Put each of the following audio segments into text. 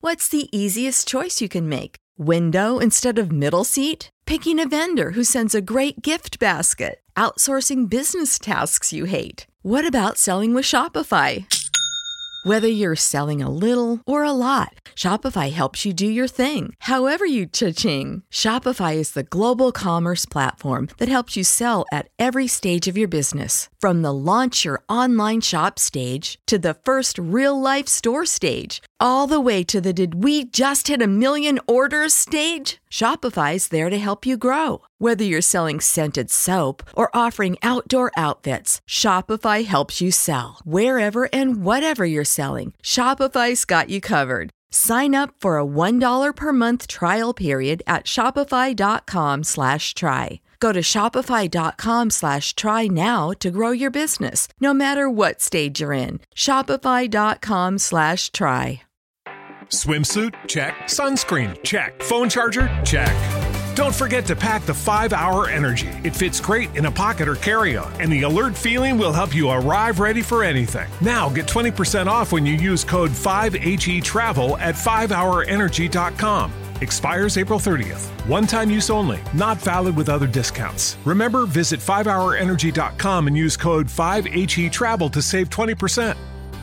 What's the easiest choice you can make? Window instead of middle seat? Picking a vendor who sends a great gift basket? Outsourcing business tasks you hate? What about selling with Shopify? Whether you're selling a little or a lot, Shopify helps you do your thing, however you cha-ching. Shopify is the global commerce platform that helps you sell at every stage of your business. From the launch your online shop stage to the first real-life store stage, all the way to the did we just hit a million orders stage. Shopify's there to help you grow. Whether you're selling scented soap or offering outdoor outfits, Shopify helps you sell. Wherever and whatever you're selling, Shopify's got you covered. Sign up for a $1 per month trial period at shopify.com/try. Go to shopify.com/try now to grow your business, no matter what stage you're in. Shopify.com/try. Swimsuit? Check. Sunscreen? Check. Phone charger? Check. Don't forget to pack the 5-Hour Energy. It fits great in a pocket or carry-on, and the alert feeling will help you arrive ready for anything. Now get 20% off when you use code 5HETRAVEL at 5hourenergy.com. Expires April 30th. One-time use only. Not valid with other discounts. Remember, visit 5hourenergy.com and use code 5HETRAVEL to save 20%.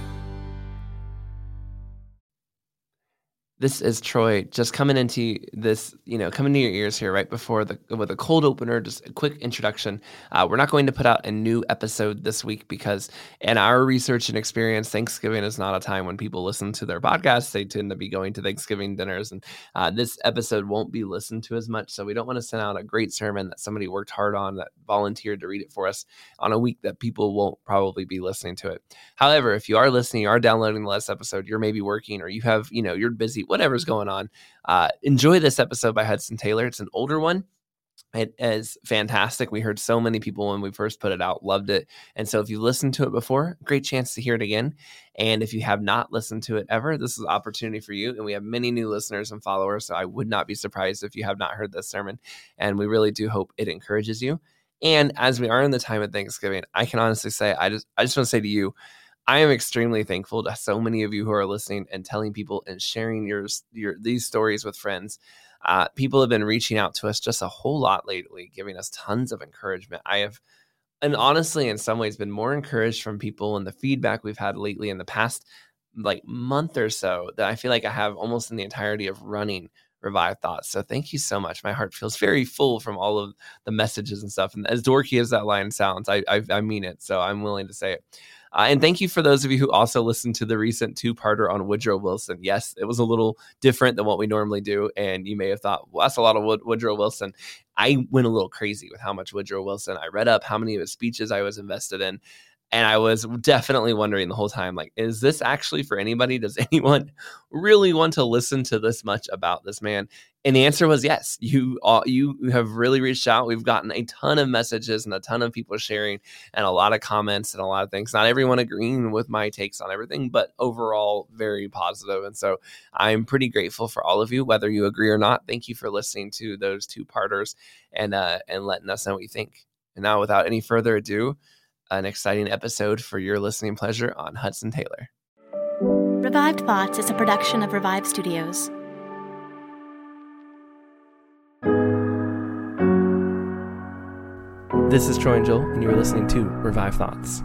This is Troy just coming into this, coming to your ears here right before with a cold opener, just a quick introduction. We're not going to put out a new episode this week because in our research and experience, Thanksgiving is not a time when people listen to their podcasts. They tend to be going to Thanksgiving dinners, and this episode won't be listened to as much. So we don't want to send out a great sermon that somebody worked hard on, that volunteered to read it for us on a week that people won't probably be listening to it. However, if you are listening, you are downloading the last episode, you're maybe working or you have, you're busy, whatever's going on, enjoy this episode by Hudson Taylor. It's an older one. It is fantastic. We heard so many people when we first put it out, loved it. And so if you listened to it before, great chance to hear it again. And if you have not listened to it ever, this is an opportunity for you. And we have many new listeners and followers, so I would not be surprised if you have not heard this sermon. And we really do hope it encourages you. And as we are in the time of Thanksgiving, I can honestly say, I just want to say to you, I am extremely thankful to so many of you who are listening and telling people and sharing these stories with friends. People have been reaching out to us just a whole lot lately, giving us tons of encouragement. I have, and honestly, in some ways, been more encouraged from people in the feedback we've had lately in the past month or so that I feel like I have almost in the entirety of running Revive Thoughts. So thank you so much. My heart feels very full from all of the messages and stuff. And as dorky as that line sounds, I mean it. So I'm willing to say it. And thank you for those of you who also listened to the recent 2-parter on Woodrow Wilson. Yes, it was a little different than what we normally do. And you may have thought, well, that's a lot of Woodrow Wilson. I went a little crazy with how much Woodrow Wilson. I read up how many of his speeches I was invested in. And I was definitely wondering the whole time, is this actually for anybody? Does anyone really want to listen to this much about this man? And the answer was yes. You have really reached out. We've gotten a ton of messages and a ton of people sharing and a lot of comments and a lot of things. Not everyone agreeing with my takes on everything, but overall very positive. And so I'm pretty grateful for all of you, whether you agree or not. Thank you for listening to those 2-parters and letting us know what you think. And now, without any further ado, an exciting episode for your listening pleasure on Hudson Taylor. Revived Thoughts is a production of Revive Studios. This is Troy and Joel, and you're listening to Revive Thoughts.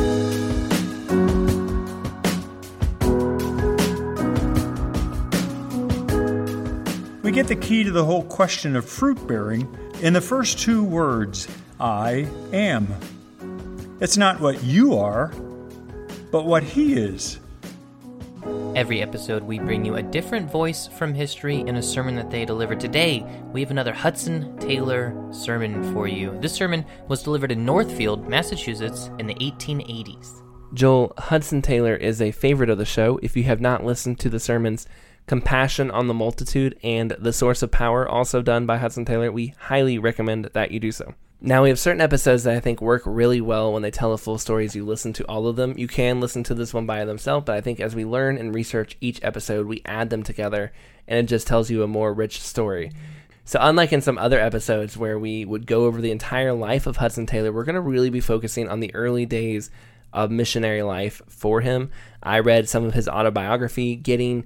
We get the key to the whole question of fruit bearing in the first 2 words, I am. It's not what you are, but what he is. Every episode, we bring you a different voice from history in a sermon that they delivered. Today, we have another Hudson Taylor sermon for you. This sermon was delivered in Northfield, Massachusetts in the 1880s. Joel, Hudson Taylor is a favorite of the show. If you have not listened to the sermons Compassion on the Multitude and The Source of Power, also done by Hudson Taylor, we highly recommend that you do so. Now, we have certain episodes that I think work really well when they tell a full story as you listen to all of them. You can listen to this one by themselves, but I think as we learn and research each episode, we add them together, and it just tells you a more rich story. So unlike in some other episodes where we would go over the entire life of Hudson Taylor, we're going to really be focusing on the early days of missionary life for him. I read some of his autobiography, getting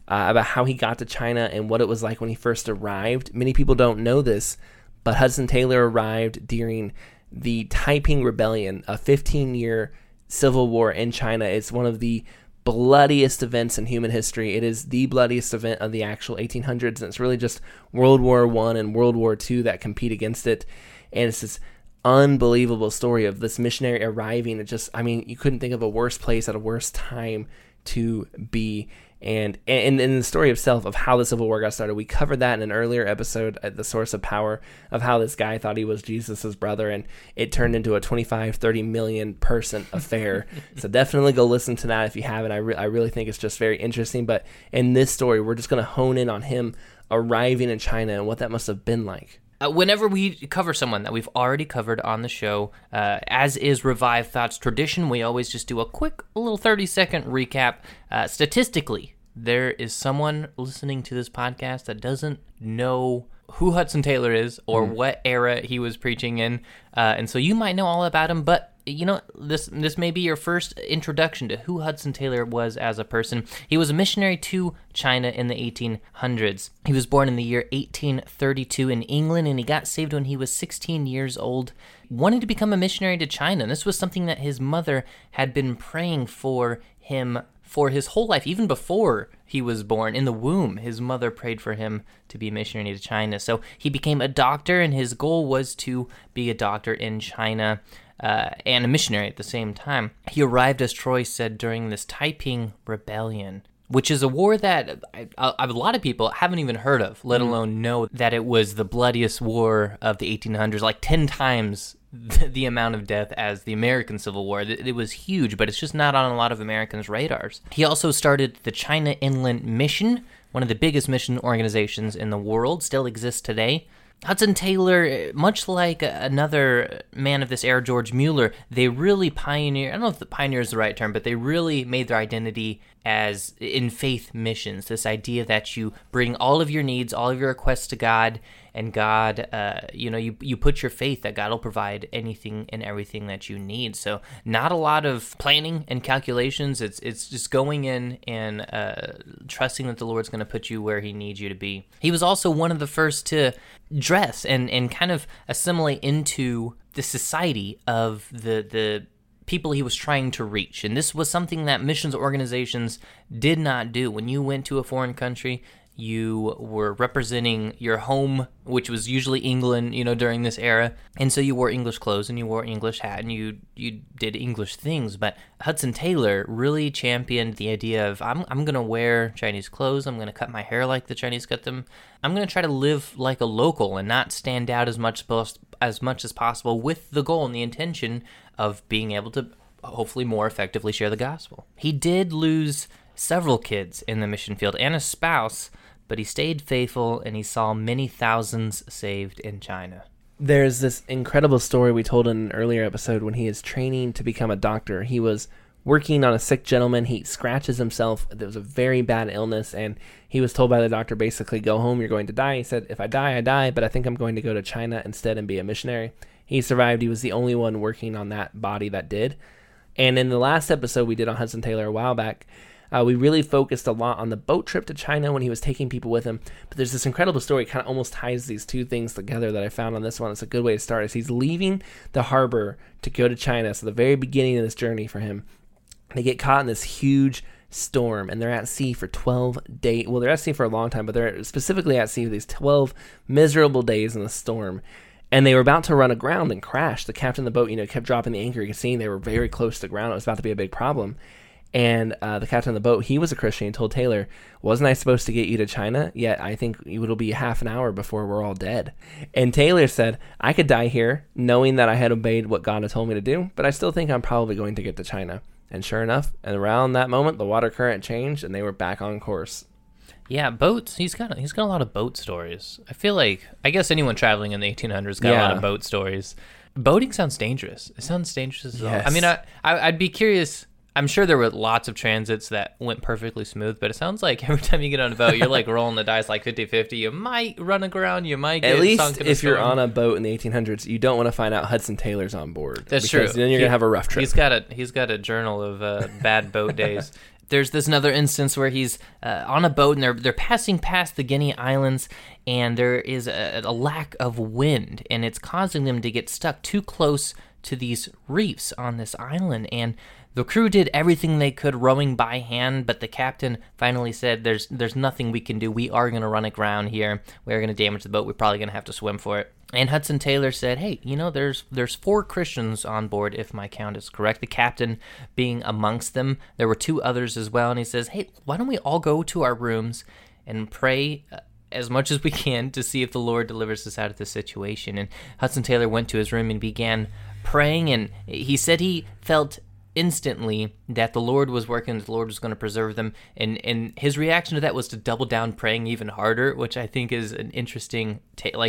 about how he got to China and what it was like when he first arrived. Many people don't know this, but Hudson Taylor arrived during the Taiping Rebellion, a 15-year civil war in China. It's one of the bloodiest events in human history. It is the bloodiest event of the actual 1800s, and it's really just World War I and World War II that compete against it. And it's this unbelievable story of this missionary arriving. You couldn't think of a worse place at a worse time to be. And in the story itself of how the Civil War got started, we covered that in an earlier episode at The Source of Power, of how this guy thought he was Jesus's brother, and it turned into a 25-30 million person affair. So definitely go listen to that if you haven't. I really think it's just very interesting. But in this story, we're just going to hone in on him arriving in China and what that must have been like. Whenever we cover someone that we've already covered on the show, as is Revived Thoughts tradition, we always just do a quick little 30-second recap. Statistically, there is someone listening to this podcast that doesn't know who Hudson Taylor is or what era he was preaching in, and so you might know all about him, but this may be your first introduction to who Hudson Taylor was as a person. He was a missionary to China in the 1800s. He was born in the year 1832 in England, and he got saved when he was 16 years old, wanting to become a missionary to China. And this was something that his mother had been praying for him for his whole life. Even before he was born, in the womb, his mother prayed for him to be a missionary to China. So he became a doctor, and his goal was to be a doctor in China. And a missionary at the same time. He arrived, as Troy said, during this Taiping Rebellion, which is a war that a lot of people haven't even heard of, let alone know that it was the bloodiest war of the 1800s, like 10 times the amount of death as the American Civil War. It was huge, but it's just not on a lot of Americans' radars. He also started the China Inland Mission, one of the biggest mission organizations in the world, still exists today. Hudson Taylor, much like another man of this era, George Mueller, they really pioneered, I don't know if the pioneer is the right term, but they really made their identity as in faith missions, this idea that you bring all of your needs, all of your requests to God, and God, you put your faith that God will provide anything and everything that you need. So not a lot of planning and calculations. It's just going in and trusting that the Lord's going to put you where he needs you to be. He was also one of the first to dress and kind of assimilate into the society of the people he was trying to reach. And this was something that missions organizations did not do. When you went to a foreign country, you were representing your home, which was usually England, during this era. And so you wore English clothes and you wore English hat and you did English things. But Hudson Taylor really championed the idea of, I'm going to wear Chinese clothes. I'm going to cut my hair like the Chinese cut them. I'm going to try to live like a local and not stand out as much as possible, with the goal and the intention of being able to hopefully more effectively share the gospel. He did lose several kids in the mission field and a spouse, but he stayed faithful and he saw many thousands saved in China. There's this incredible story we told in an earlier episode when he is training to become a doctor. He was working on a sick gentleman. He scratches himself. There was a very bad illness, and he was told by the doctor, basically, go home, you're going to die. He said, if I die, I die, but I think I'm going to go to China instead and be a missionary. He survived. He was the only one working on that body that did. And in the last episode we did on Hudson Taylor a while back, we really focused a lot on the boat trip to China when he was taking people with him. But there's this incredible story, kind of almost ties these two things together that I found on this one. It's a good way to start. Is he's leaving the harbor to go to China. So the very beginning of this journey for him, they get caught in this huge storm, and they're at sea for 12 days. Well, they're at sea for a long time, but they're specifically at sea for these 12 miserable days in the storm. And they were about to run aground and crash. The captain of the boat, kept dropping the anchor. You could see they were very close to the ground. It was about to be a big problem. And the captain of the boat, he was a Christian, and told Taylor, wasn't I supposed to get you to China? Yet I think it'll be half an hour before we're all dead. And Taylor said, I could die here knowing that I had obeyed what God had told me to do, but I still think I'm probably going to get to China. And sure enough, and around that moment, the water current changed and they were back on course. Yeah, boats. He's got a lot of boat stories. I feel like, I guess anyone traveling in the 1800s got a lot of boat stories. Boating sounds dangerous. It sounds dangerous as well. I mean, I'd be curious. I'm sure there were lots of transits that went perfectly smooth, but it sounds like every time you get on a boat, you're like rolling the dice like 50-50. You might run aground, you might get sunk in a storm. At least if you're on a boat in the 1800s, you don't want to find out Hudson Taylor's on board. That's true. Then you're going to have a rough trip. He's got a journal of bad boat days. There's this another instance where he's on a boat and they're passing past the Guinea Islands, and there is a lack of wind, and it's causing them to get stuck too close to these reefs on this island. And the crew did everything they could rowing by hand, but the captain finally said, there's nothing we can do. We are going to run aground here. We're going to damage the boat. We're probably going to have to swim for it. And Hudson Taylor said, hey, there's 4 Christians on board, if my count is correct, the captain being amongst them. There were 2 others as well. And he says, hey, why don't we all go to our rooms and pray as much as we can to see if the Lord delivers us out of this situation. And Hudson Taylor went to his room and began praying, and he said he felt instantly that the Lord was working, that the Lord was going to preserve them, and his reaction to that was to double down praying even harder, which I think is an interesting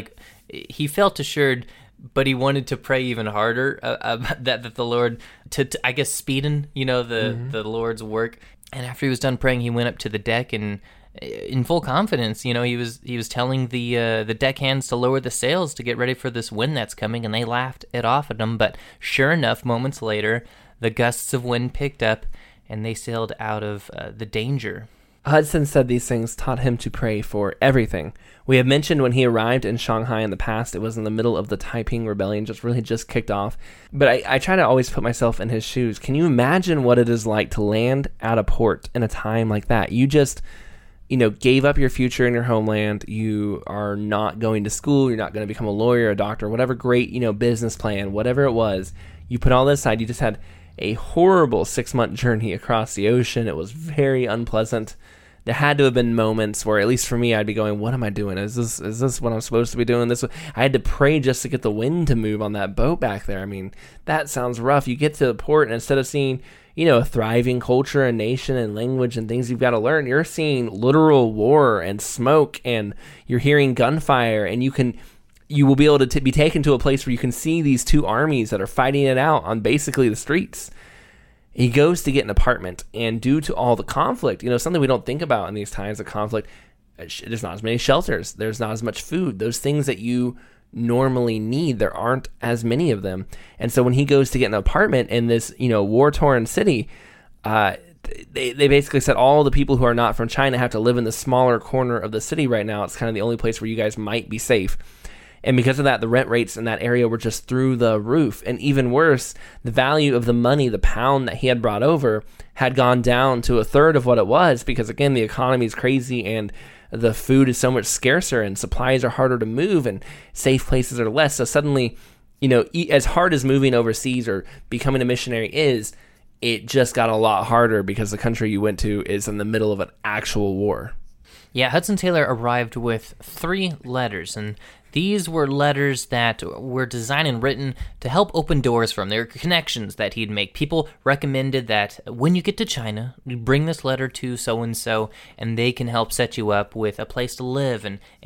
he felt assured, but he wanted to pray even harder that the Lord to I guess speeding the Lord's work. And after he was done praying, he went up to the deck, and in full confidence, he was telling the deckhands to lower the sails to get ready for this wind that's coming, and they laughed it off at him. But sure enough, moments later, the gusts of wind picked up, and they sailed out of the danger. Hudson said these things taught him to pray for everything. We have mentioned when he arrived in Shanghai in the past, it was in the middle of the Taiping Rebellion, just kicked off. But I try to always put myself in his shoes. Can you imagine what it is like to land at a port in a time like that? You just, gave up your future in your homeland. You are not going to school. You're not going to become a lawyer, a doctor, whatever great, business plan, whatever it was. You put all this aside. You just had a horrible 6-month journey across the ocean. It was very unpleasant. There had to have been moments where, at least for me, I'd be going, what am I doing? Is this what I'm supposed to be doing? I had to pray just to get the wind to move on that boat back there. I mean, that sounds rough. You get to the port, and instead of seeing, a thriving culture and nation and language and things you've got to learn, you're seeing literal war and smoke, and you're hearing gunfire, and you will be able to be taken to a place where you can see these 2 armies that are fighting it out on basically the streets. He goes to get an apartment, and due to all the conflict, something we don't think about in these times of conflict, there's not as many shelters, there's not as much food, those things that you normally need, there aren't as many of them. And so when he goes to get an apartment in this, war-torn city, they basically said all the people who are not from China have to live in the smaller corner of the city right now. It's kind of the only place where you guys might be safe. And because of that, the rent rates in that area were just through the roof. And even worse, the value of the money, the pound that he had brought over, had gone down to 1/3 of what it was, because, again, the economy is crazy and the food is so much scarcer and supplies are harder to move and safe places are less. So suddenly, as hard as moving overseas or becoming a missionary is, it just got a lot harder because the country you went to is in the middle of an actual war. Yeah, Hudson Taylor arrived with 3 letters, and these were letters that were designed and written to help open doors for him. They were connections that he'd make. People recommended that when you get to China, you bring this letter to so-and-so, and they can help set you up with a place to live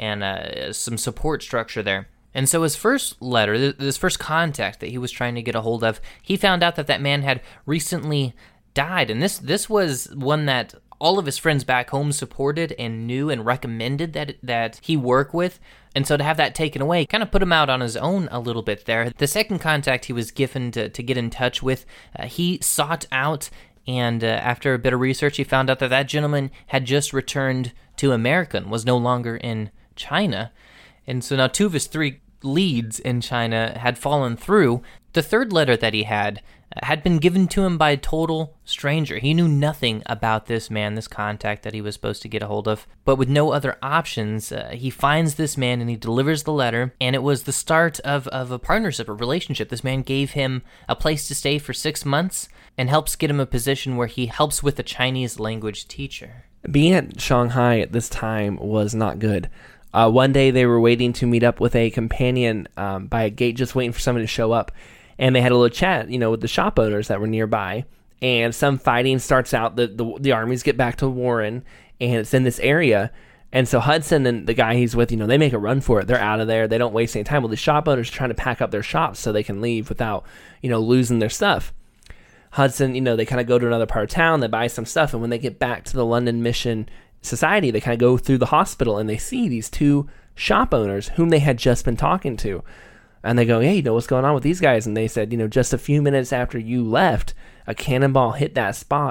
and some support structure there. And so his first letter, this first contact that he was trying to get a hold of, he found out that man had recently died. And this was one that all of his friends back home supported and knew and recommended that he work with. And so to have that taken away kind of put him out on his own a little bit there. The second contact he was given to get in touch with, he sought out, and after a bit of research, he found out that gentleman had just returned to America and was no longer in China. And so now 2 of his 3 leads in China had fallen through. The third letter that he had been given to him by a total stranger. He knew nothing about this man, this contact that he was supposed to get a hold of. But with no other options, he finds this man and he delivers the letter, and it was the start of a partnership, a relationship. This man gave him a place to stay for 6 months and helps get him a position where he helps with a Chinese language teacher. Being at Shanghai at this time was not good. One day they were waiting to meet up with a companion by a gate, just waiting for somebody to show up. And they had a little chat, with the shop owners that were nearby. And some fighting starts out. The armies get back to Warren, and it's in this area. And so Hudson and the guy he's with, they make a run for it. They're out of there. They don't waste any time. Well, the shop owners are trying to pack up their shops so they can leave without, losing their stuff. Hudson, they kind of go to another part of town. They buy some stuff. And when they get back to the London Mission Society, they kind of go through the hospital, and they see these 2 shop owners whom they had just been talking to. And they go, hey, what's going on with these guys? And they said, just a few minutes after you left, a cannonball hit that spot,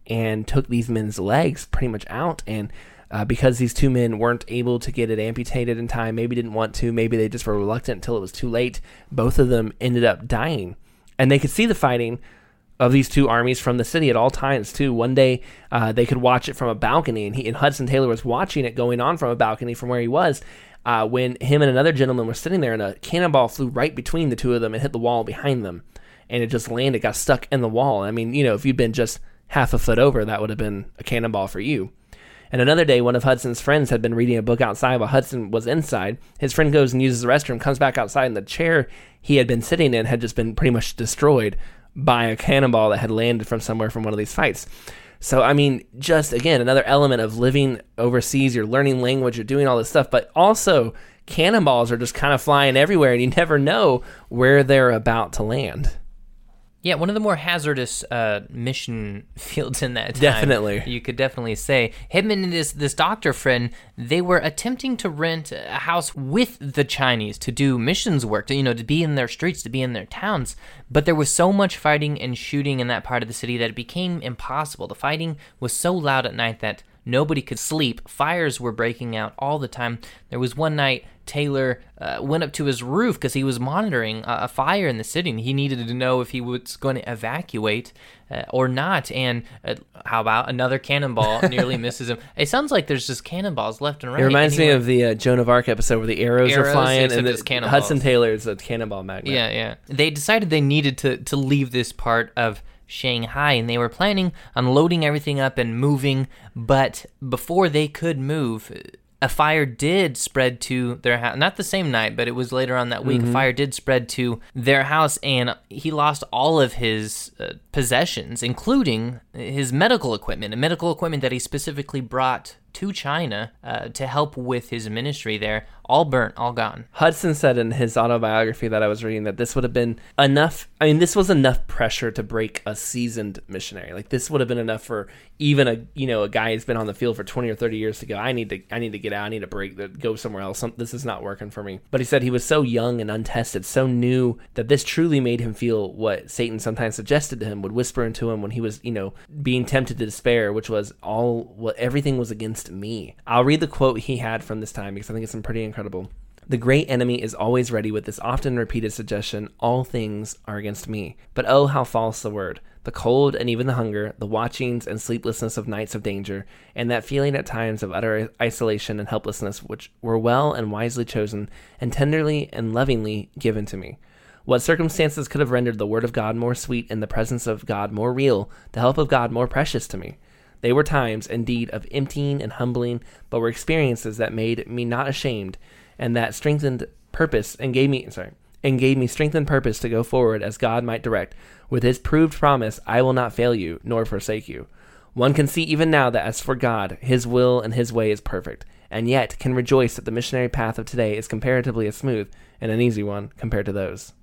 and took these men's legs pretty much out. And because these two men weren't able to get it amputated in time, maybe didn't want to, maybe they just were reluctant until it was too late, both of them ended up dying. And they could see the fighting of these two armies from the city at all times too. One day they could watch it from a balcony, and Hudson Taylor was watching it going on from a balcony from where he was when him and another gentleman were sitting there, and a cannonball flew right between the two of them and hit the wall behind them, and it just landed, got stuck in the wall. I mean, if you'd been just half a foot over, that would have been a cannonball for you. And another day, one of Hudson's friends had been reading a book outside while Hudson was inside. His friend goes and uses the restroom, comes back outside, and the chair he had been sitting in had just been pretty much destroyed by a cannonball that had landed from somewhere from one of these fights. So, I mean, just, again, another element of living overseas. You're learning language, you're doing all this stuff, but also cannonballs are just kind of flying everywhere, and you never know where they're about to land. Yeah, one of the more hazardous mission fields in that time. Definitely. You could definitely say. Him and this doctor friend, they were attempting to rent a house with the Chinese to do missions work, to be in their streets, to be in their towns. But there was so much fighting and shooting in that part of the city that it became impossible. The fighting was so loud at night that nobody could sleep. Fires were breaking out all the time. There was one night Taylor went up to his roof because he was monitoring a fire in the city, and he needed to know if he was going to evacuate or not. And how about another cannonball nearly misses him? It sounds like there's just cannonballs left and right. It reminds me of the Joan of Arc episode where the arrows are flying, and Hudson Taylor is a cannonball magnet. Yeah. They decided they needed to leave this part of Shanghai, and they were planning on loading everything up and moving, but before they could move, a fire did spread to their house. Not the same night, but it was later on that week. A fire did spread to their house, and he lost all of his possessions, including his medical equipment, that he specifically brought to China to help with his ministry there. All burnt, all gone. Hudson said in his autobiography that I was reading that this would have been enough. I mean, this was enough pressure to break a seasoned missionary. Like, this would have been enough for even a guy who's been on the field for 20 or 30 years to go, I need to get out. I need to break, go somewhere else. This is not working for me. But he said he was so young and untested, so new, that this truly made him feel what Satan sometimes suggested to him, would whisper into him when he was, being tempted to despair, which was everything was against me. I'll read the quote he had from this time because I think it's pretty incredible. The great enemy is always ready with this often repeated suggestion, all things are against me. But oh, how false the word. The cold and even the hunger, the watchings and sleeplessness of nights of danger, and that feeling at times of utter isolation and helplessness, which were well and wisely chosen, and tenderly and lovingly given to me. What circumstances could have rendered the word of God more sweet and the presence of God more real, the help of God more precious to me? They were times, indeed, of emptying and humbling, but were experiences that made me not ashamed, and that strengthened purpose and gave me strengthened purpose to go forward as God might direct, with his proved promise, I will not fail you, nor forsake you. One can see even now that as for God, his will and his way is perfect, and yet can rejoice that the missionary path of today is comparatively a smooth and an easy one compared to those.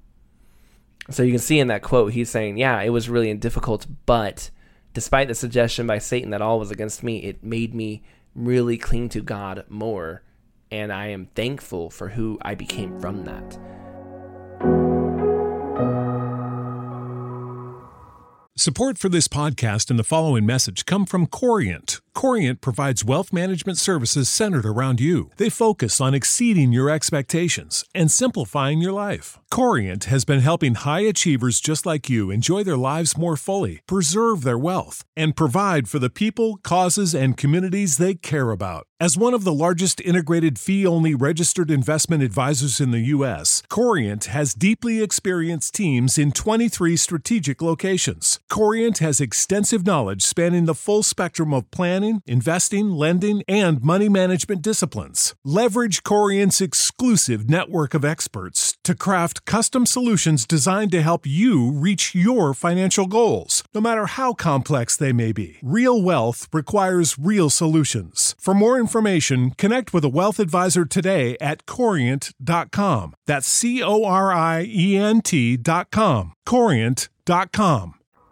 So you can see in that quote, he's saying, yeah, it was really difficult, but despite the suggestion by Satan that all was against me, it made me really cling to God more, and I am thankful for who I became from that. Support for this podcast and the following message come from Corient. Corient provides wealth management services centered around you. They focus on exceeding your expectations and simplifying your life. Corient has been helping high achievers just like you enjoy their lives more fully, preserve their wealth, and provide for the people, causes, and communities they care about. As one of the largest integrated fee-only registered investment advisors in the U.S., Corient has deeply experienced teams in 23 strategic locations. Corient has extensive knowledge spanning the full spectrum of planning, investing, lending, and money management disciplines. Leverage Corient's exclusive network of experts to craft custom solutions designed to help you reach your financial goals, no matter how complex they may be. Real wealth requires real solutions. For more information, connect with a wealth advisor today at Corient.com. That's Corient.com. Corient.com.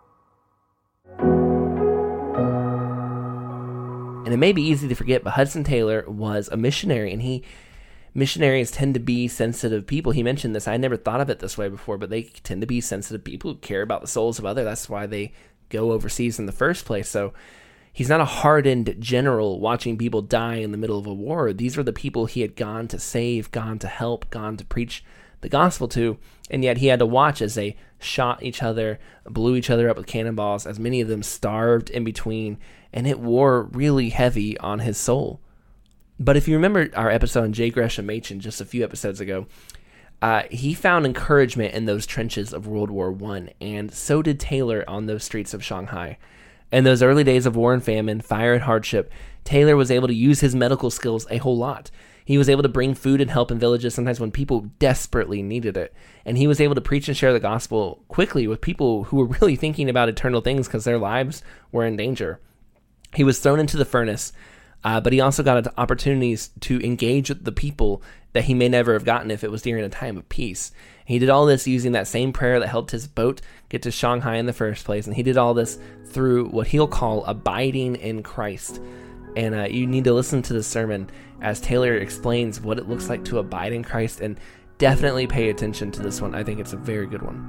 And it may be easy to forget, but Hudson Taylor was a missionary, and missionaries tend to be sensitive people. He mentioned this. I never thought of it this way before, but they tend to be sensitive people who care about the souls of others. That's why they go overseas in the first place. So he's not a hardened general watching people die in the middle of a war. These were the people he had gone to save, gone to help, gone to preach the gospel to, and yet he had to watch as they shot each other, blew each other up with cannonballs, as many of them starved in between, and it wore really heavy on his soul. But if you remember our episode on J. Gresham Machen just a few episodes ago, he found encouragement in those trenches of World War I, and so did Taylor on those streets of Shanghai. In those early days of war and famine, fire and hardship, Taylor was able to use his medical skills a whole lot. He was able to bring food and help in villages sometimes when people desperately needed it. And he was able to preach and share the gospel quickly with people who were really thinking about eternal things because their lives were in danger. He was thrown into the furnace, but he also got opportunities to engage with the people that he may never have gotten if it was during a time of peace. He did all this using that same prayer that helped his boat get to Shanghai in the first place, and he did all this through what he'll call abiding in Christ. And you need to listen to the sermon as Taylor explains what it looks like to abide in Christ, and definitely pay attention to this one. I think it's a very good one.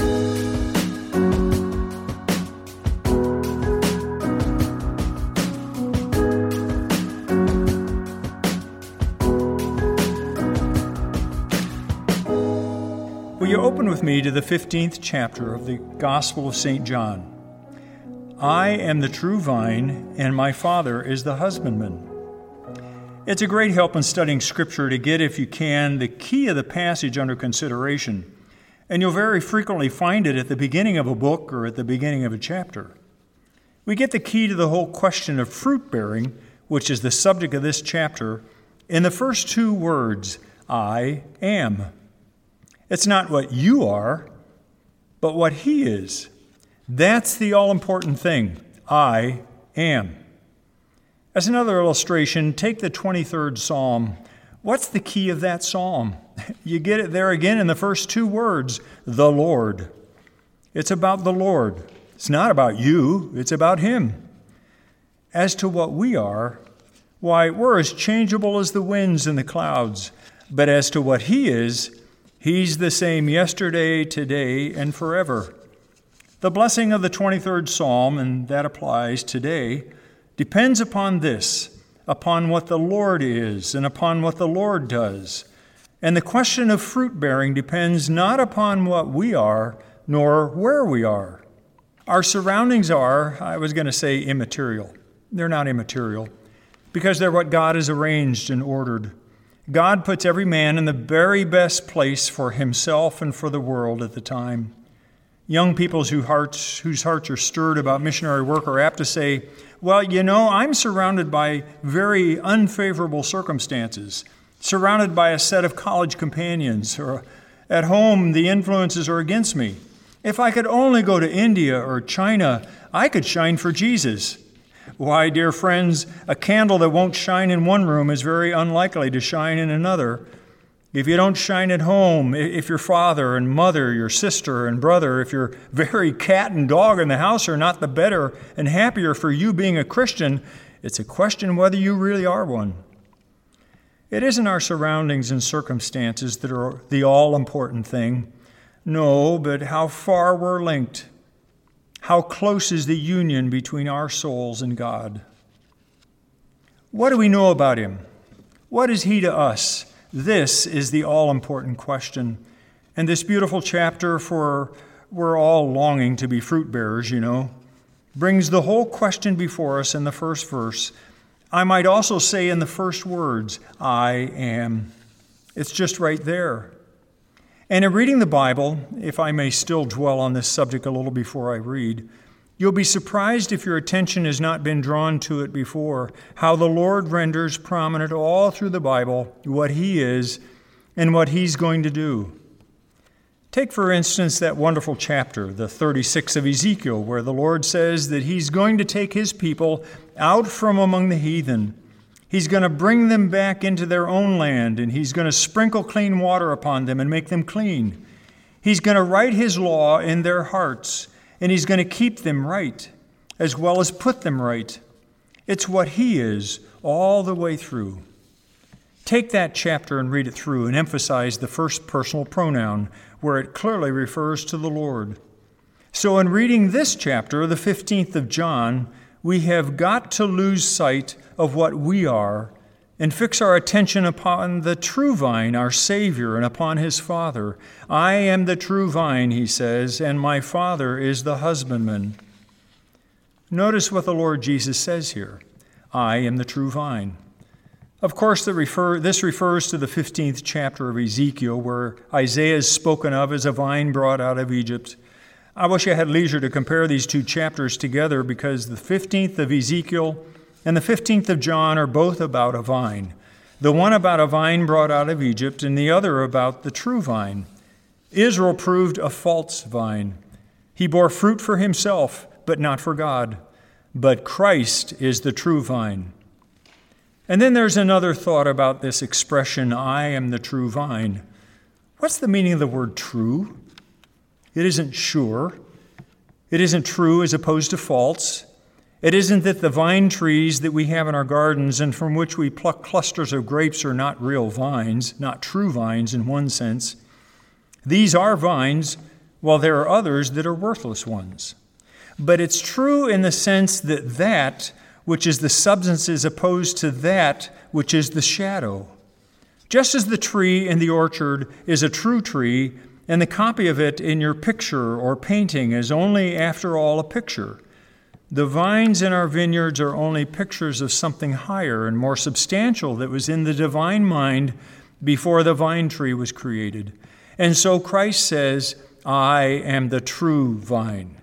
Will you open with me to the 15th chapter of the Gospel of St. John? I am the true vine, and my Father is the husbandman. It's a great help in studying Scripture to get, if you can, the key of the passage under consideration, and you'll very frequently find it at the beginning of a book or at the beginning of a chapter. We get the key to the whole question of fruit-bearing, which is the subject of this chapter, in the first two words, I am. It's not what you are, but what He is. That's the all-important thing. I am. As another illustration, take the 23rd Psalm. What's the key of that psalm? You get it there again in the first two words, the Lord. It's about the Lord. It's not about you, it's about Him. As to what we are, why, we're as changeable as the winds and the clouds. But as to what He is, He's the same yesterday, today, and forever. The blessing of the 23rd Psalm, and that applies today, depends upon this, upon what the Lord is and upon what the Lord does. And the question of fruit-bearing depends not upon what we are, nor where we are. Our surroundings are, I was going to say, immaterial. They're not immaterial, because they're what God has arranged and ordered. God puts every man in the very best place for himself and for the world at the time. Young people whose hearts are stirred about missionary work are apt to say, well, you know, I'm surrounded by very unfavorable circumstances, surrounded by a set of college companions, or at home the influences are against me. If I could only go to India or China, I could shine for Jesus. Why, dear friends, a candle that won't shine in one room is very unlikely to shine in another. If you don't shine at home, if your father and mother, your sister and brother, if your very cat and dog in the house are not the better and happier for you being a Christian, it's a question whether you really are one. It isn't our surroundings and circumstances that are the all-important thing. No, but how far we're linked. How close is the union between our souls and God? What do we know about Him? What is He to us? This is the all-important question. And this beautiful chapter, for we're all longing to be fruit bearers, you know, brings the whole question before us in the first verse. I might also say in the first words, I am. It's just right there. And in reading the Bible, if I may still dwell on this subject a little before I read, you'll be surprised if your attention has not been drawn to it before, how the Lord renders prominent all through the Bible what He is and what He's going to do. Take, for instance, that wonderful chapter, the 36 of Ezekiel, where the Lord says that He's going to take His people out from among the heathen. He's going to bring them back into their own land, and He's going to sprinkle clean water upon them and make them clean. He's going to write His law in their hearts, and He's going to keep them right, as well as put them right. It's what He is all the way through. Take that chapter and read it through and emphasize the first personal pronoun, where it clearly refers to the Lord. So in reading this chapter, the 15th of John, we have got to lose sight of what we are and fix our attention upon the true vine, our Savior, and upon his Father. I am the true vine, he says, and my Father is the husbandman. Notice what the Lord Jesus says here. I am the true vine. Of course, this refers to the 15th chapter of Ezekiel, where Isaiah is spoken of as a vine brought out of Egypt. I wish I had leisure to compare these two chapters together, because the 15th of Ezekiel and the 15th of John are both about a vine. The one about a vine brought out of Egypt, and the other about the true vine. Israel proved a false vine. He bore fruit for himself, but not for God. But Christ is the true vine. And then there's another thought about this expression, I am the true vine. What's the meaning of the word true? It isn't sure. It isn't true as opposed to false. It isn't that the vine trees that we have in our gardens and from which we pluck clusters of grapes are not real vines, not true vines in one sense. These are vines, while there are others that are worthless ones. But it's true in the sense that that which is the substance is opposed to that which is the shadow. Just as the tree in the orchard is a true tree, and the copy of it in your picture or painting is only, after all, a picture, the vines in our vineyards are only pictures of something higher and more substantial that was in the divine mind before the vine tree was created. And so Christ says, I am the true vine.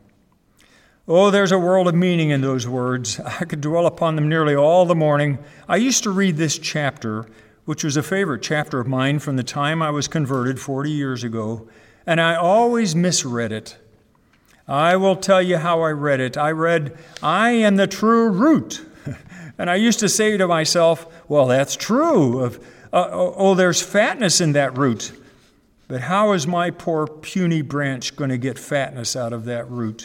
Oh, there's a world of meaning in those words. I could dwell upon them nearly all the morning. I used to read this chapter, which was a favorite chapter of mine from the time I was converted 40 years ago, and I always misread it. I will tell you how I read it. I read, I am the true root. And I used to say to myself, well, that's true. There's fatness in that root. But how is my poor puny branch going to get fatness out of that root?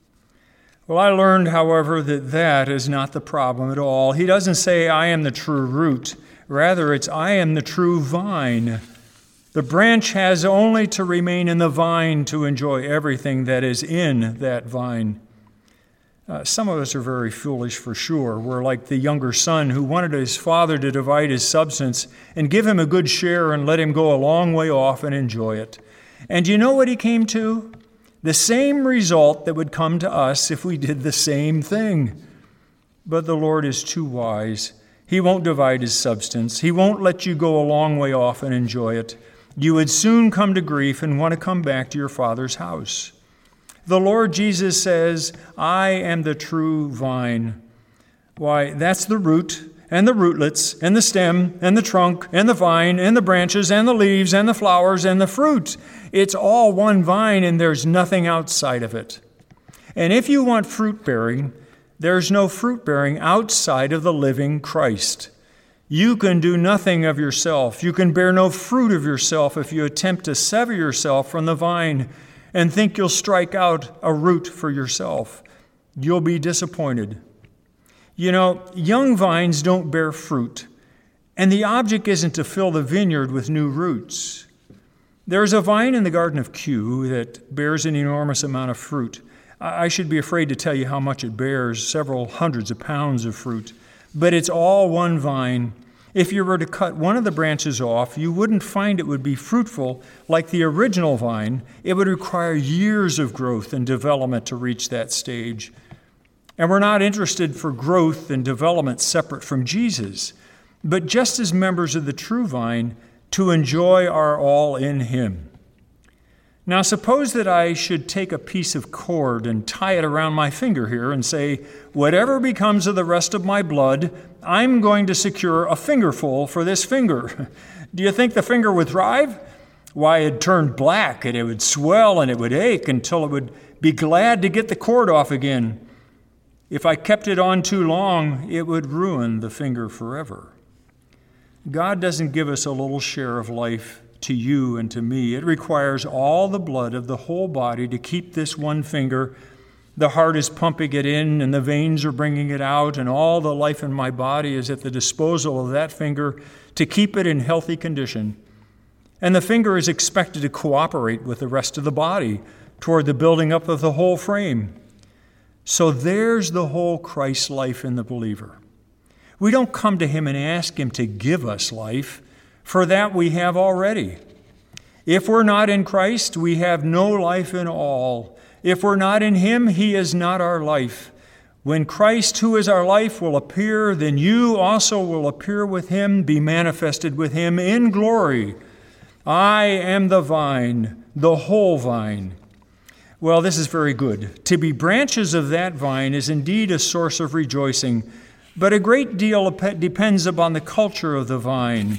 Well, I learned, however, that is not the problem at all. He doesn't say, I am the true root. Rather, it's, I am the true vine. The branch has only to remain in the vine to enjoy everything that is in that vine. Some of us are very foolish for sure. We're like the younger son who wanted his father to divide his substance and give him a good share and let him go a long way off and enjoy it. And you know what he came to? The same result that would come to us if we did the same thing. But the Lord is too wise. He won't divide his substance. He won't let you go a long way off and enjoy it. You would soon come to grief and want to come back to your Father's house. The Lord Jesus says, I am the true vine. Why, that's the root and the rootlets and the stem and the trunk and the vine and the branches and the leaves and the flowers and the fruit. It's all one vine and there's nothing outside of it. And if you want fruit bearing, there's no fruit bearing outside of the living Christ. You can do nothing of yourself. You can bear no fruit of yourself if you attempt to sever yourself from the vine and think you'll strike out a root for yourself. You'll be disappointed. You know, young vines don't bear fruit, and the object isn't to fill the vineyard with new roots. There's a vine in the Garden of Kew that bears an enormous amount of fruit. I should be afraid to tell you how much it bears, several hundreds of pounds of fruit. But it's all one vine. If you were to cut one of the branches off, you wouldn't find it would be fruitful like the original vine. It would require years of growth and development to reach that stage. And we're not interested for growth and development separate from Jesus, but just as members of the true vine, to enjoy our all in him. Now, suppose that I should take a piece of cord and tie it around my finger here and say, whatever becomes of the rest of my blood, I'm going to secure a fingerful for this finger. Do you think the finger would thrive? Why, it'd turn black and it would swell and it would ache until it would be glad to get the cord off again. If I kept it on too long, it would ruin the finger forever. God doesn't give us a little share of life to you and to me. It requires all the blood of the whole body to keep this one finger. The heart is pumping it in and the veins are bringing it out, and all the life in my body is at the disposal of that finger to keep it in healthy condition. And the finger is expected to cooperate with the rest of the body toward the building up of the whole frame. So there's the whole Christ life in the believer. We don't come to him and ask him to give us life, for that we have already. If we're not in Christ, we have no life in all. If we're not in him, he is not our life. When Christ, who is our life, will appear, then you also will appear with him, be manifested with him in glory. I am the vine, the whole vine. Well, this is very good. To be branches of that vine is indeed a source of rejoicing, but a great deal depends upon the culture of the vine.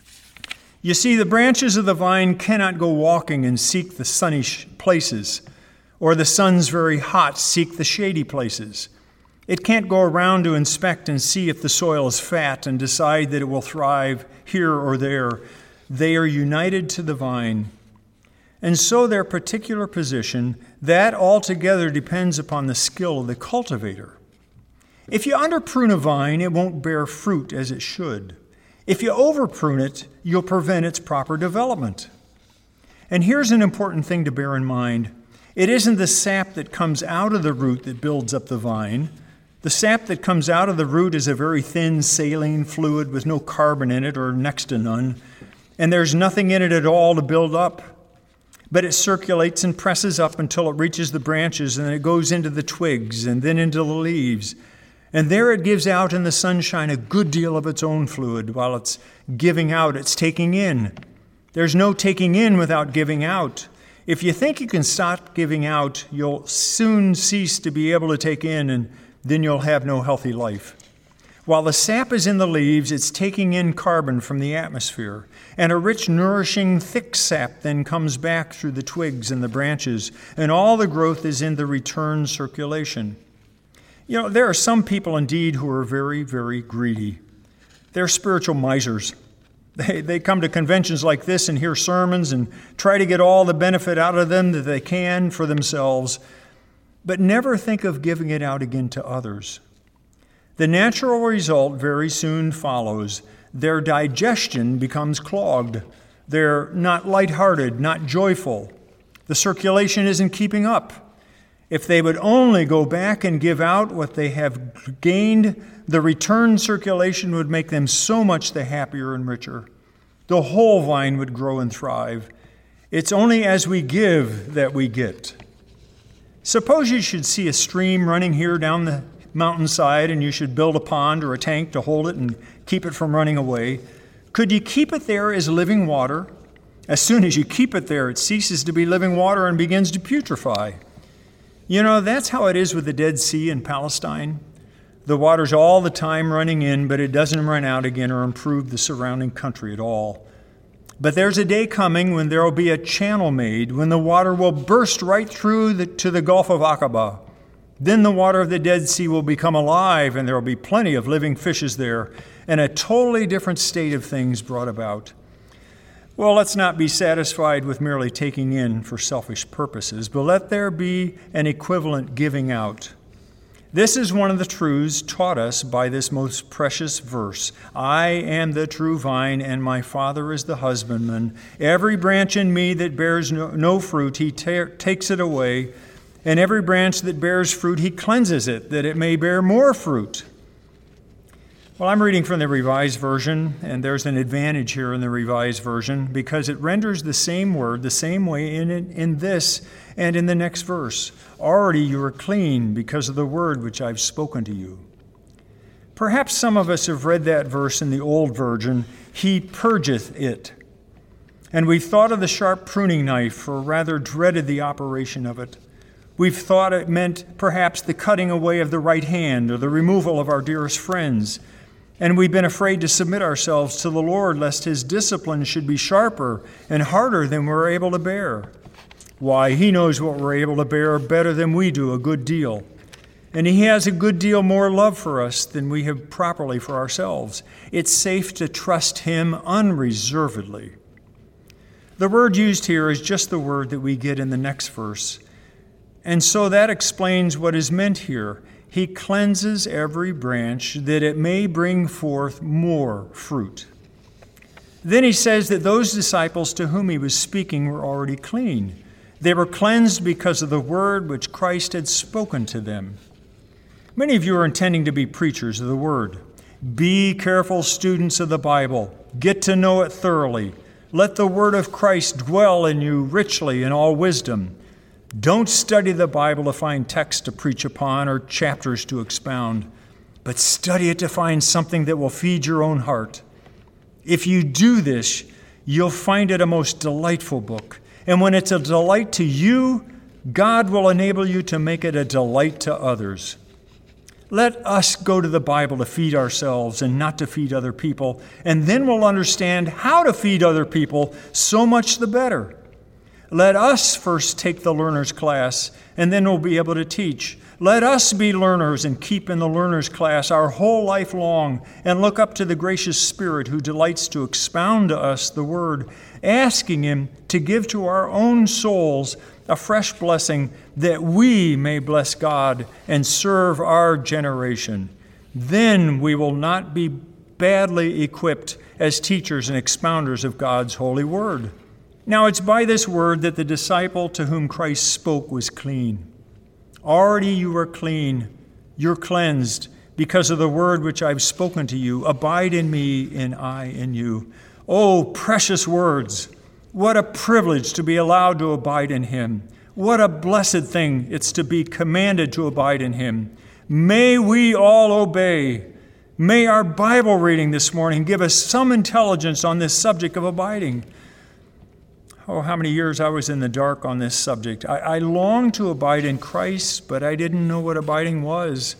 You see, the branches of the vine cannot go walking and seek the sunny places, or the sun's very hot, seek the shady places. It can't go around to inspect and see if the soil is fat and decide that it will thrive here or there. They are united to the vine. And so their particular position, that altogether depends upon the skill of the cultivator. If you underprune a vine, it won't bear fruit as it should. If you overprune it, you'll prevent its proper development. And here's an important thing to bear in mind. It isn't the sap that comes out of the root that builds up the vine. The sap that comes out of the root is a very thin saline fluid with no carbon in it, or next to none, and there's nothing in it at all to build up. But it circulates and presses up until it reaches the branches, and then it goes into the twigs and then into the leaves. And there it gives out in the sunshine a good deal of its own fluid. While it's giving out, it's taking in. There's no taking in without giving out. If you think you can stop giving out, you'll soon cease to be able to take in, and then you'll have no healthy life. While the sap is in the leaves, it's taking in carbon from the atmosphere, and a rich, nourishing, thick sap then comes back through the twigs and the branches, and all the growth is in the return circulation. You know, there are some people indeed who are very, very greedy. They're spiritual misers. They come to conventions like this and hear sermons and try to get all the benefit out of them that they can for themselves, but never think of giving it out again to others. The natural result very soon follows. Their digestion becomes clogged. They're not lighthearted, not joyful. The circulation isn't keeping up. If they would only go back and give out what they have gained, the return circulation would make them so much the happier and richer. The whole vine would grow and thrive. It's only as we give that we get. Suppose you should see a stream running here down the mountainside, and you should build a pond or a tank to hold it and keep it from running away. Could you keep it there as living water? As soon as you keep it there, it ceases to be living water and begins to putrefy. You know, that's how it is with the Dead Sea in Palestine. The water's all the time running in, but it doesn't run out again or improve the surrounding country at all. But there's a day coming when there will be a channel made, when the water will burst right through to the Gulf of Aqaba. Then the water of the Dead Sea will become alive, and there will be plenty of living fishes there, and a totally different state of things brought about. Well, let's not be satisfied with merely taking in for selfish purposes, but let there be an equivalent giving out. This is one of the truths taught us by this most precious verse. I am the true vine, and my Father is the husbandman. Every branch in me that bears no fruit, he takes it away, and every branch that bears fruit, he cleanses it, that it may bear more fruit. Well, I'm reading from the Revised Version, and there's an advantage here in the Revised Version because it renders the same word the same way in this and in the next verse. Already you are clean because of the word which I've spoken to you. Perhaps some of us have read that verse in the Old Version, he purgeth it. And we've thought of the sharp pruning knife, or rather dreaded the operation of it. We've thought it meant perhaps the cutting away of the right hand or the removal of our dearest friends. And we've been afraid to submit ourselves to the Lord, lest his discipline should be sharper and harder than we're able to bear. Why, he knows what we're able to bear better than we do a good deal. And he has a good deal more love for us than we have properly for ourselves. It's safe to trust him unreservedly. The word used here is just the word that we get in the next verse. And so that explains what is meant here. He cleanses every branch that it may bring forth more fruit. Then he says that those disciples to whom he was speaking were already clean. They were cleansed because of the word which Christ had spoken to them. Many of you are intending to be preachers of the word. Be careful students of the Bible. Get to know it thoroughly. Let the word of Christ dwell in you richly in all wisdom. Don't study the Bible to find texts to preach upon or chapters to expound, but study it to find something that will feed your own heart. If you do this, you'll find it a most delightful book. And when it's a delight to you, God will enable you to make it a delight to others. Let us go to the Bible to feed ourselves and not to feed other people, and then we'll understand how to feed other people, so much the better. Let us first take the learner's class, and then we'll be able to teach. Let us be learners and keep in the learner's class our whole life long, and look up to the gracious Spirit who delights to expound to us the Word, asking Him to give to our own souls a fresh blessing that we may bless God and serve our generation. Then we will not be badly equipped as teachers and expounders of God's holy word. Now it's by this word that the disciple to whom Christ spoke was clean. Already you are clean, you're cleansed because of the word which I've spoken to you. Abide in me and I in you. Oh, precious words! What a privilege to be allowed to abide in Him. What a blessed thing it's to be commanded to abide in Him. May we all obey. May our Bible reading this morning give us some intelligence on this subject of abiding. Oh, how many years I was in the dark on this subject. I longed to abide in Christ, but I didn't know what abiding was.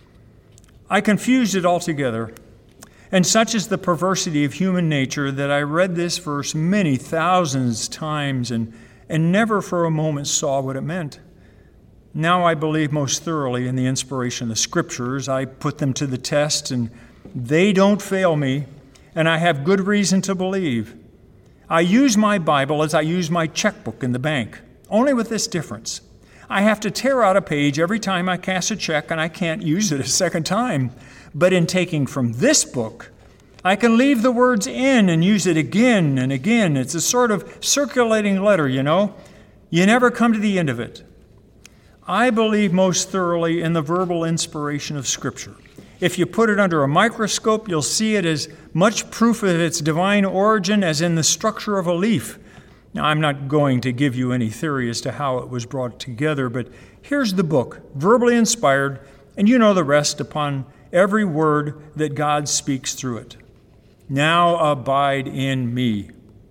I confused it altogether. And such is the perversity of human nature that I read this verse many thousands times and never for a moment saw what it meant. Now I believe most thoroughly in the inspiration of the Scriptures. I put them to the test, and they don't fail me, and I have good reason to believe. I use my Bible as I use my checkbook in the bank, only with this difference. I have to tear out a page every time I cash a check, and I can't use it a second time. But in taking from this book, I can leave the words in and use it again and again. It's a sort of circulating letter, you know. You never come to the end of it. I believe most thoroughly in the verbal inspiration of Scripture. If you put it under a microscope, you'll see it as much proof of its divine origin as in the structure of a leaf. Now, I'm not going to give you any theory as to how it was brought together, but here's the book, verbally inspired, and you know the rest upon every word that God speaks through it. Now abide in me.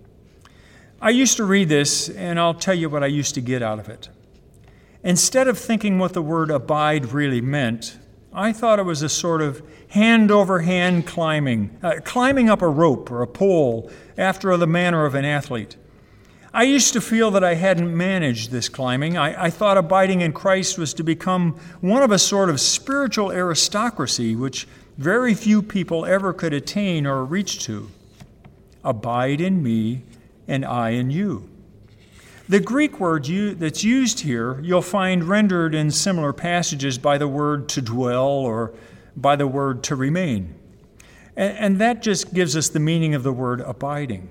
I used to read this, and I'll tell you what I used to get out of it. Instead of thinking what the word abide really meant, I thought it was a sort of hand-over-hand climbing up a rope or a pole after the manner of an athlete. I used to feel that I hadn't managed this climbing. I thought abiding in Christ was to become one of a sort of spiritual aristocracy which very few people ever could attain or reach to. Abide in me and I in you. The Greek word that's used here you'll find rendered in similar passages by the word to dwell or by the word to remain. And that just gives us the meaning of the word abiding.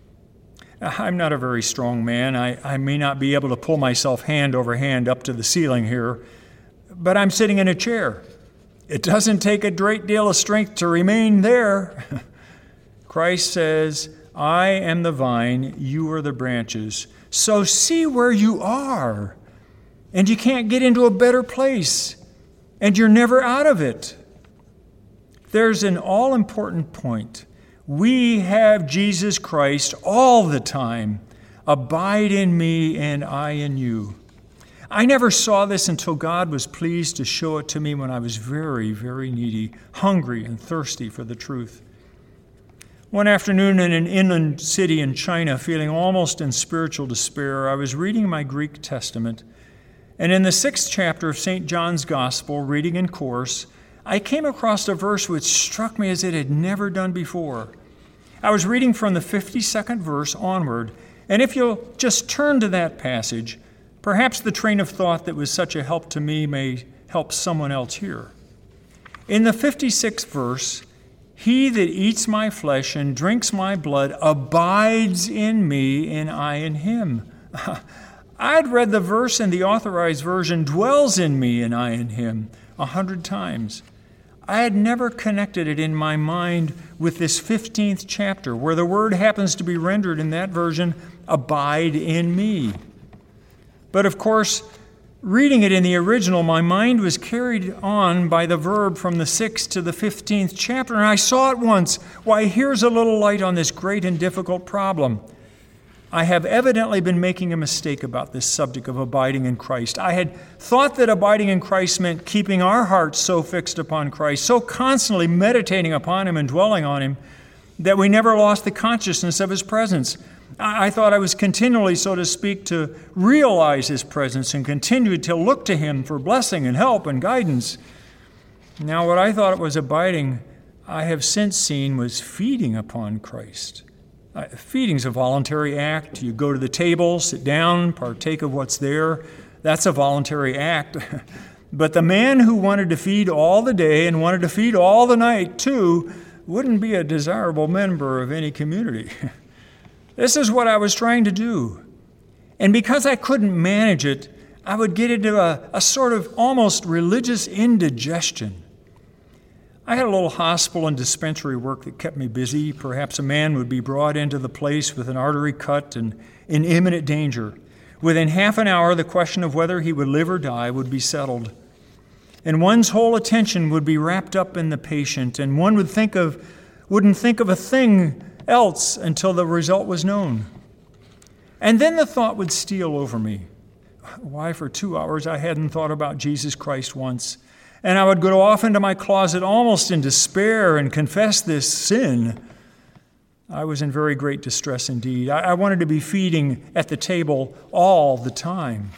I'm not a very strong man. I may not be able to pull myself hand over hand up to the ceiling here, but I'm sitting in a chair. It doesn't take a great deal of strength to remain there. Christ says, I am the vine, you are the branches. So see where you are. And you can't get into a better place. And you're never out of it. There's an all-important point. We have Jesus Christ all the time. Abide in me and I in you. I never saw this until God was pleased to show it to me when I was very, very needy, hungry and thirsty for the truth. One afternoon in an inland city in China, feeling almost in spiritual despair, I was reading my Greek Testament, and in the 6th chapter of St. John's Gospel, reading in course, I came across a verse which struck me as it had never done before. I was reading from the 52nd verse onward, and if you'll just turn to that passage, perhaps the train of thought that was such a help to me may help someone else here. In the 56th verse, he that eats my flesh and drinks my blood abides in me and I in him. I'd read the verse in the Authorized Version, dwells in me and I in him, 100 times. I had never connected it in my mind with this 15th chapter, where the word happens to be rendered in that version, abide in me. But of course, reading it in the original, my mind was carried on by the verb from the 6th to the 15th chapter, and I saw at once, why, here's a little light on this great and difficult problem. I have evidently been making a mistake about this subject of abiding in Christ. I had thought that abiding in Christ meant keeping our hearts so fixed upon Christ, so constantly meditating upon Him and dwelling on Him, that we never lost the consciousness of His presence. I thought I was continually, so to speak, to realize His presence and continue to look to Him for blessing and help and guidance. Now, what I thought was abiding, I have since seen was feeding upon Christ. Feeding's a voluntary act. You go to the table, sit down, partake of what's there. That's a voluntary act. But the man who wanted to feed all the day and wanted to feed all the night, too, wouldn't be a desirable member of any community. This is what I was trying to do. And because I couldn't manage it, I would get into a sort of almost religious indigestion. I had a little hospital and dispensary work that kept me busy. Perhaps a man would be brought into the place with an artery cut and in imminent danger. Within half an hour, the question of whether he would live or die would be settled. And one's whole attention would be wrapped up in the patient, and one wouldn't think of a thing else until the result was known. And then the thought would steal over me. Why, for 2 hours I hadn't thought about Jesus Christ once. And I would go off into my closet almost in despair and confess this sin. I was in very great distress indeed. I wanted to be feeding at the table all the time.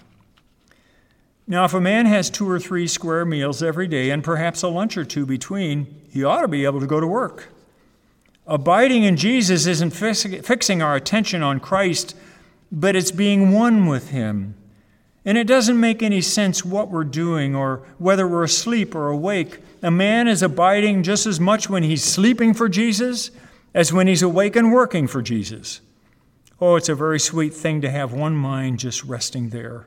Now, if a man has 2 or 3 square meals every day and perhaps a lunch or two between, he ought to be able to go to work. Abiding in Jesus isn't fixing our attention on Christ, but it's being one with Him. And it doesn't make any sense what we're doing or whether we're asleep or awake. A man is abiding just as much when he's sleeping for Jesus as when he's awake and working for Jesus. Oh, it's a very sweet thing to have one mind just resting there.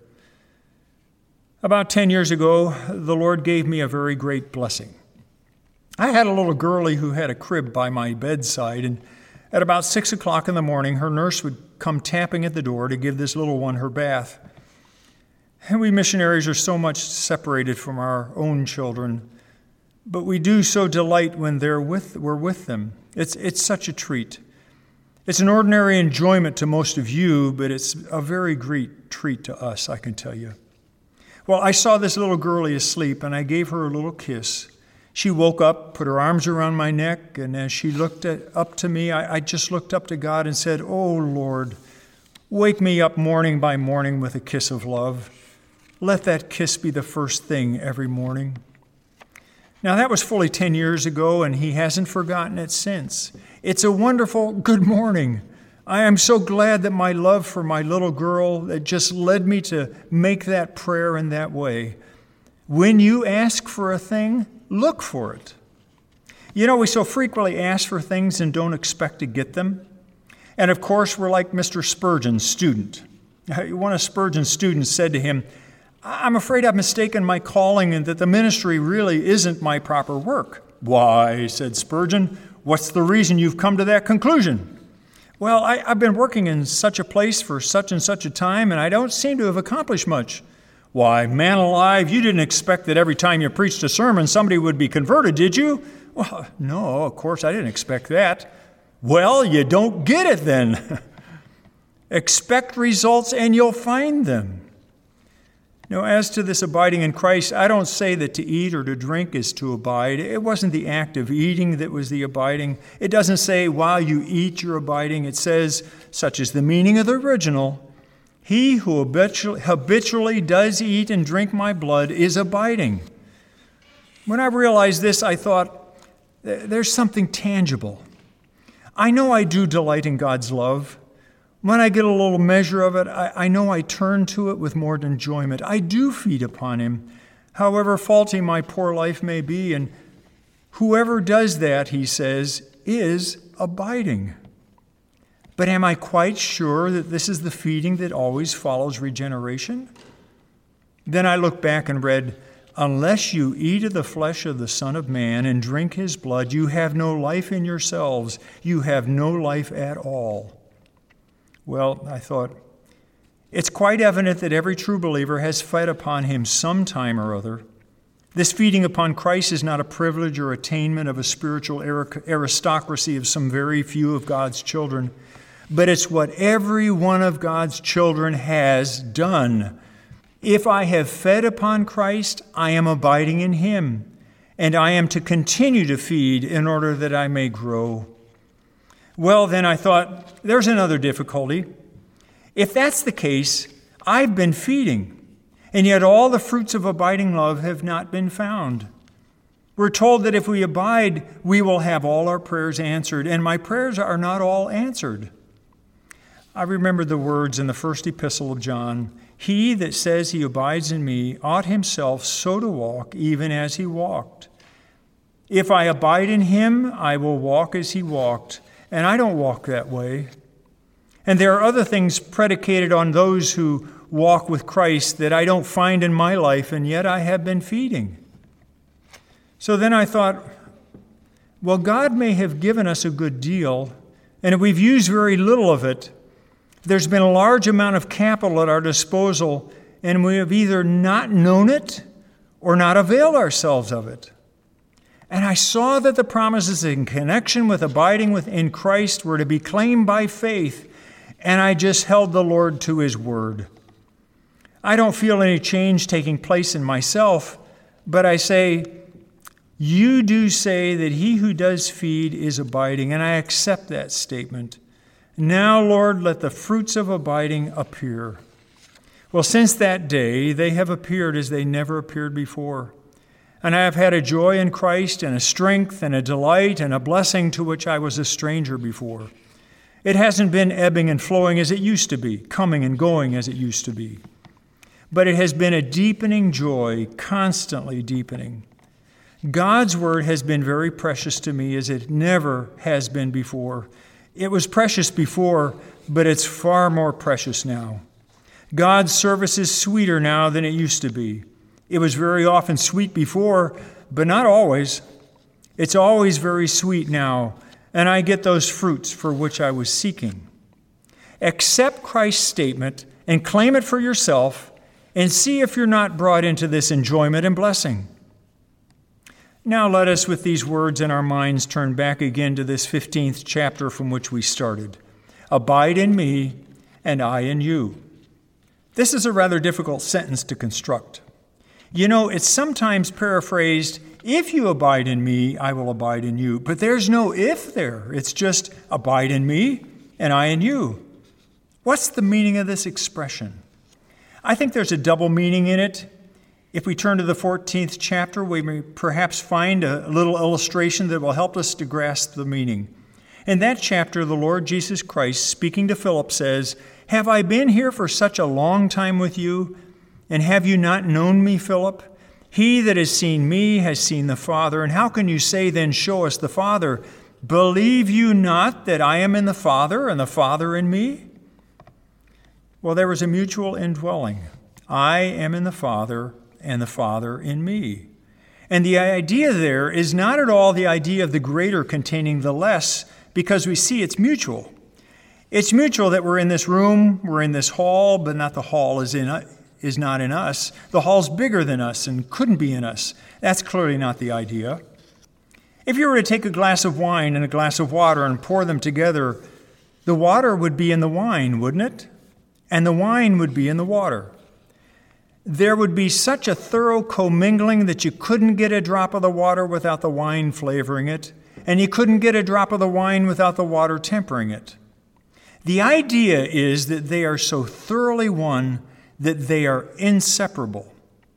About 10 years ago, the Lord gave me a very great blessing. I had a little girlie who had a crib by my bedside, and at about 6 o'clock in the morning, her nurse would come tapping at the door to give this little one her bath. And we missionaries are so much separated from our own children, but we do so delight when we're with them. It's such a treat. It's an ordinary enjoyment to most of you, but it's a very great treat to us, I can tell you. Well, I saw this little girlie asleep, and I gave her a little kiss. She woke up, put her arms around my neck, and as she looked up to me, I just looked up to God and said, "Oh, Lord, wake me up morning by morning with a kiss of love. Let that kiss be the first thing every morning." Now, that was fully 10 years ago, and He hasn't forgotten it since. It's a wonderful good morning. I am so glad that my love for my little girl that just led me to make that prayer in that way. When you ask for a thing, look for it. You know, we so frequently ask for things and don't expect to get them. And of course, we're like Mr. Spurgeon's student. One of Spurgeon's students said to him, "I'm afraid I've mistaken my calling and that the ministry really isn't my proper work." "Why," said Spurgeon, "what's the reason you've come to that conclusion?" "Well, I've been working in such a place for such and such a time, and I don't seem to have accomplished much." "Why, man alive, you didn't expect that every time you preached a sermon somebody would be converted, did you?" "Well, no, of course I didn't expect that." "Well, you don't get it then." Expect results and you'll find them. Now, as to this abiding in Christ, I don't say that to eat or to drink is to abide. It wasn't the act of eating that was the abiding. It doesn't say while you eat you're abiding. It says, such is the meaning of the original, "He who habitually does eat and drink my blood is abiding." When I realized this, I thought, there's something tangible. I know I do delight in God's love. When I get a little measure of it, I know I turn to it with more enjoyment. I do feed upon Him, however faulty my poor life may be. And whoever does that, he says, is abiding. But am I quite sure that this is the feeding that always follows regeneration? Then I looked back and read, unless you eat of the flesh of the Son of Man and drink his blood, you have no life in yourselves. You have no life at all. Well, I thought, it's quite evident that every true believer has fed upon him some time or other. This feeding upon Christ is not a privilege or attainment of a spiritual aristocracy of some very few of God's children, but it's what every one of God's children has done. If I have fed upon Christ, I am abiding in him, and I am to continue to feed in order that I may grow. Well, then I thought, there's another difficulty. If that's the case, I've been feeding, and yet all the fruits of abiding love have not been found. We're told that if we abide, we will have all our prayers answered, and my prayers are not all answered. I remembered the words in the first epistle of John, he that says he abides in me ought himself so to walk, even as he walked. If I abide in him, I will walk as he walked, and I don't walk that way. And there are other things predicated on those who walk with Christ that I don't find in my life, and yet I have been feeding. So then I thought, well, God may have given us a good deal, and if we've used very little of it, there's been a large amount of capital at our disposal, and we have either not known it or not availed ourselves of it. And I saw that the promises in connection with abiding within Christ were to be claimed by faith, and I just held the Lord to his word. I don't feel any change taking place in myself, but I say, you do say that he who does feed is abiding, and I accept that statement. Now, Lord, let the fruits of abiding appear. Well, since that day, they have appeared as they never appeared before. And I have had a joy in Christ and a strength and a delight and a blessing to which I was a stranger before. It hasn't been ebbing and flowing as it used to be, coming and going as it used to be. But it has been a deepening joy, constantly deepening. God's word has been very precious to me as it never has been before. It was precious before, but it's far more precious now. God's service is sweeter now than it used to be. It was very often sweet before, but not always. It's always very sweet now, and I get those fruits for which I was seeking. Accept Christ's statement and claim it for yourself, and see if you're not brought into this enjoyment and blessing. Now let us, with these words in our minds, turn back again to this 15th chapter from which we started. Abide in me, and I in you. This is a rather difficult sentence to construct. You know, it's sometimes paraphrased, if you abide in me, I will abide in you. But there's no if there. It's just abide in me, and I in you. What's the meaning of this expression? I think there's a double meaning in it. If we turn to the 14th chapter, we may perhaps find a little illustration that will help us to grasp the meaning. In that chapter, the Lord Jesus Christ, speaking to Philip, says, have I been here for such a long time with you, and have you not known me, Philip? He that has seen me has seen the Father. And how can you say then, show us the Father? Believe you not that I am in the Father, and the Father in me? Well, there was a mutual indwelling. I am in the Father, and the Father in me. And the idea there is not at all the idea of the greater containing the less, because we see it's mutual. It's mutual that we're in this room, we're in this hall, but not the hall is not in us. The hall's bigger than us and couldn't be in us. That's clearly not the idea. If you were to take a glass of wine and a glass of water and pour them together, the water would be in the wine, wouldn't it? And the wine would be in the water. There would be such a thorough commingling that you couldn't get a drop of the water without the wine flavoring it, and you couldn't get a drop of the wine without the water tempering it. The idea is that they are so thoroughly one that they are inseparable.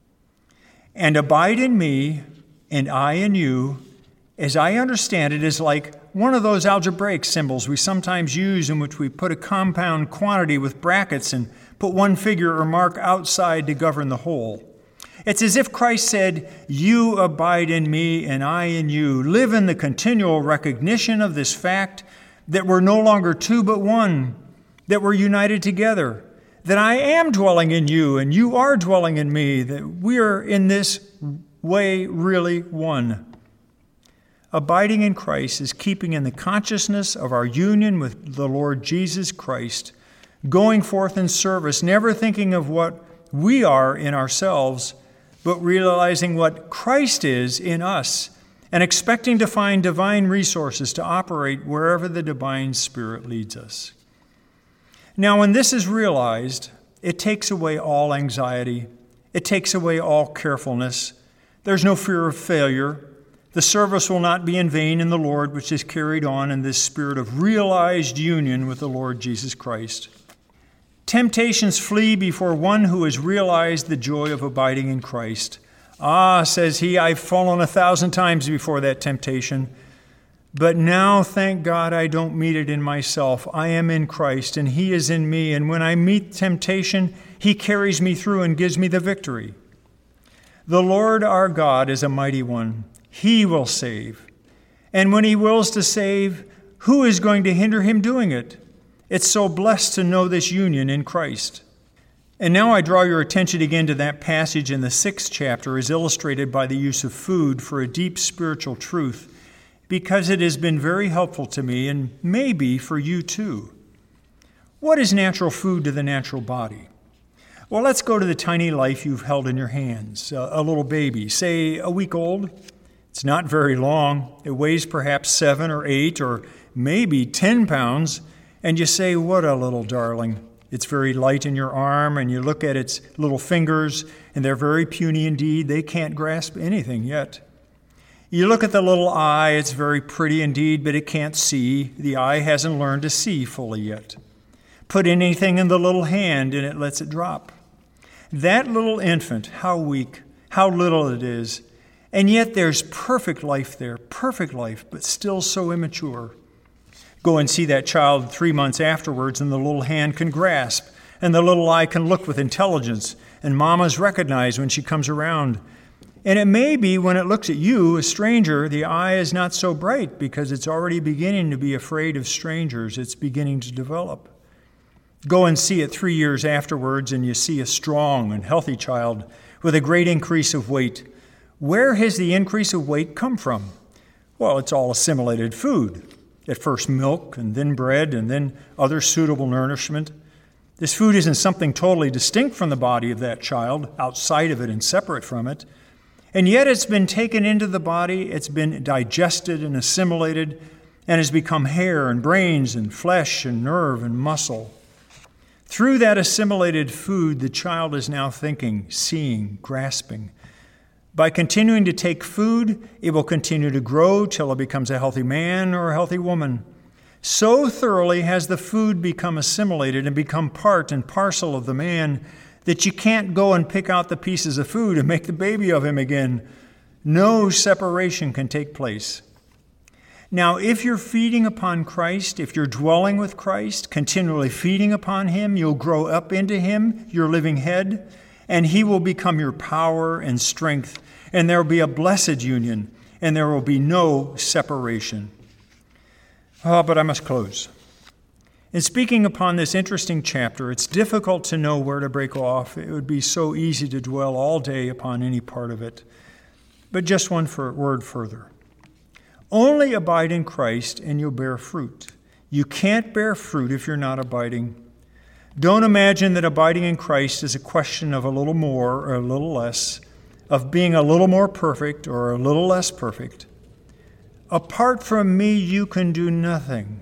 And abide in me, and I in you, as I understand it, is like one of those algebraic symbols we sometimes use in which we put a compound quantity with brackets and put one figure or mark outside to govern the whole. It's as if Christ said, you abide in me and I in you. Live in the continual recognition of this fact that we're no longer two but one, that we're united together, that I am dwelling in you and you are dwelling in me, that we are in this way really one. Abiding in Christ is keeping in the consciousness of our union with the Lord Jesus Christ, going forth in service, never thinking of what we are in ourselves, but realizing what Christ is in us, and expecting to find divine resources to operate wherever the divine Spirit leads us. Now, when this is realized, it takes away all anxiety. It takes away all carefulness. There's no fear of failure. The service will not be in vain in the Lord, which is carried on in this spirit of realized union with the Lord Jesus Christ. Temptations flee before one who has realized the joy of abiding in Christ. Ah, says he, I've fallen 1,000 times before that temptation, but now, thank God, I don't meet it in myself. I am in Christ, and he is in me, and when I meet temptation, he carries me through and gives me the victory. The Lord our God is a mighty one. He will save. And when he wills to save, who is going to hinder him doing it? It's so blessed to know this union in Christ. And now I draw your attention again to that passage in the 6th chapter as illustrated by the use of food for a deep spiritual truth, because it has been very helpful to me and maybe for you too. What is natural food to the natural body? Well, let's go to the tiny life you've held in your hands, a little baby, say a week old. It's not very long. It weighs perhaps 7 or 8 or maybe 10 pounds. And you say, what a little darling. It's very light in your arm, and you look at its little fingers, and they're very puny indeed. They can't grasp anything yet. You look at the little eye. It's very pretty indeed, but it can't see. The eye hasn't learned to see fully yet. Put anything in the little hand, and it lets it drop. That little infant, how weak, how little it is. And yet there's perfect life there, perfect life, but still so immature. Go and see that child 3 months afterwards, and the little hand can grasp, and the little eye can look with intelligence, and mama's recognize when she comes around. And it may be when it looks at you, a stranger, the eye is not so bright because it's already beginning to be afraid of strangers. It's beginning to develop. Go and see it 3 years afterwards, and you see a strong and healthy child with a great increase of weight. Where has the increase of weight come from? Well, it's all assimilated food. At first milk, and then bread, and then other suitable nourishment. This food isn't something totally distinct from the body of that child, outside of it and separate from it. And yet it's been taken into the body, it's been digested and assimilated, and has become hair and brains and flesh and nerve and muscle. Through that assimilated food, the child is now thinking, seeing, grasping. By continuing to take food, it will continue to grow till it becomes a healthy man or a healthy woman. So thoroughly has the food become assimilated and become part and parcel of the man that you can't go and pick out the pieces of food and make the baby of him again. No separation can take place. Now, if you're feeding upon Christ, if you're dwelling with Christ, continually feeding upon him, you'll grow up into him, your living head, and he will become your power and strength. And there will be a blessed union, and there will be no separation. But I must close. In speaking upon this interesting chapter, it's difficult to know where to break off. It would be so easy to dwell all day upon any part of it. But just one word further. Only abide in Christ, and you'll bear fruit. You can't bear fruit if you're not abiding. Don't imagine that abiding in Christ is a question of a little more or a little less, of being a little more perfect or a little less perfect. Apart from me, you can do nothing.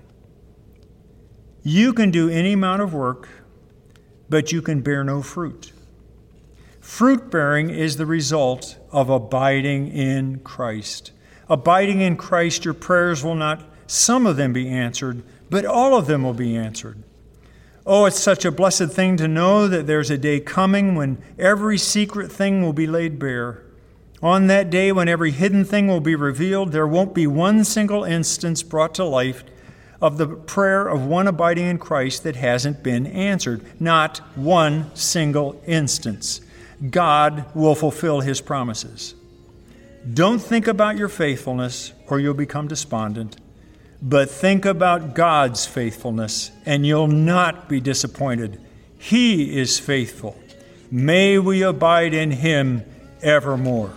You can do any amount of work, but you can bear no fruit. Fruit bearing is the result of abiding in Christ. Abiding in Christ, your prayers will not, some of them be answered, but all of them will be answered. Oh, it's such a blessed thing to know that there's a day coming when every secret thing will be laid bare. On that day when every hidden thing will be revealed, there won't be one single instance brought to life of the prayer of one abiding in Christ that hasn't been answered. Not one single instance. God will fulfill his promises. Don't think about your faithfulness or you'll become despondent, But think about God's faithfulness, and you'll not be disappointed. He is faithful. May we abide in Him evermore.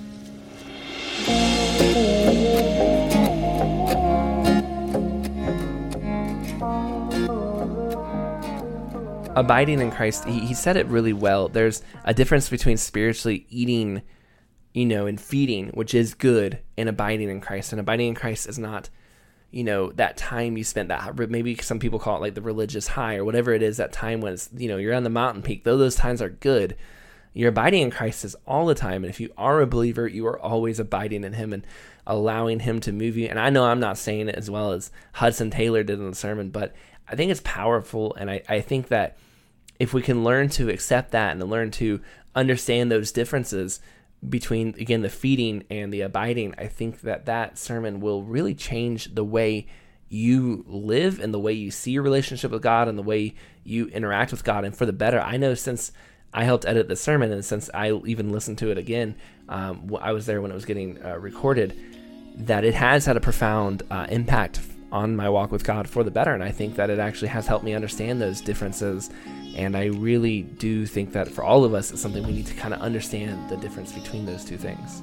Abiding in Christ, he said it really well. There's a difference between spiritually eating, and feeding, which is good, and abiding in Christ. And abiding in Christ is not, that time you spent, that maybe some people call it like the religious high or whatever it is, that time when it's, you're on the mountain peak. Though those times are good, your abiding in Christ is all the time. And if you are a believer, you are always abiding in Him and allowing Him to move you. And I know I'm not saying it as well as Hudson Taylor did in the sermon, but I think it's powerful. And I think that if we can learn to accept that and learn to understand those differences between, again, the feeding and the abiding, I think that sermon will really change the way you live and the way you see your relationship with God and the way you interact with God, and for the better. I know since I helped edit the sermon and since I even listened to it again, I was there when it was getting recorded, that it has had a profound impact on my walk with God for the better. And I think that it actually has helped me understand those differences. And I really do think that for all of us, it's something we need to kind of understand the difference between those two things.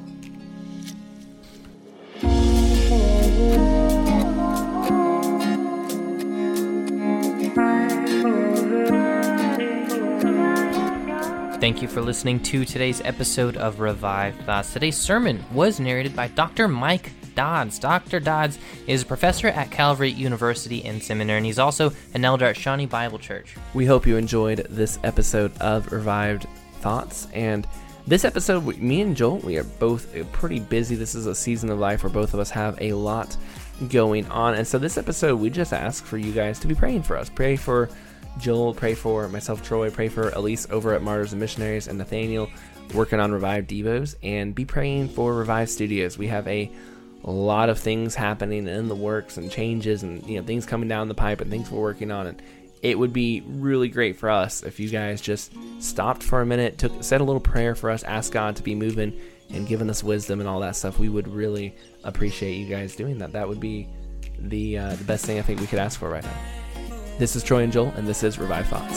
Thank you for listening to today's episode of Revived Thoughts. Today's sermon was narrated by Dr. Mike Dodds. Dr. Dodds is a professor at Calvary University and Seminary, and he's also an elder at Shawnee Bible Church. We hope you enjoyed this episode of Revived Thoughts. And this episode, me and Joel, we are both pretty busy. This is a season of life where both of us have a lot going on. And so this episode, we just ask for you guys to be praying for us. Pray for Joel, pray for myself, Troy, pray for Elise over at Martyrs and Missionaries, and Nathaniel working on Revived Devos, and be praying for Revived Studios. We have a lot of things happening in the works and changes and things coming down the pipe and things we're working on, and it would be really great for us if you guys just stopped for a minute, said a little prayer for us, asked God to be moving and giving us wisdom and all that stuff. We would really appreciate you guys doing that. That would be the best thing I think we could ask for right now. This is Troy and Joel, and this is Revived Thoughts.